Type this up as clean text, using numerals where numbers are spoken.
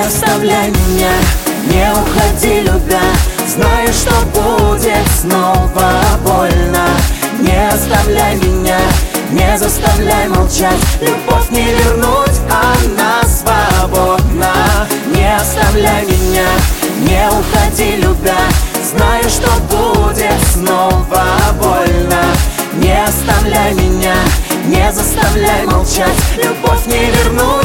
оставляй меня, не уходи, любя, зная, что будет снова больно. Не оставляй меня, не заставляй молчать, любовь не вернуть, она свободна. Не оставляй меня, не уходи, любя, зная, что будет снова больно. Не оставляй меня, не заставляй молчать, любовь не вернуть.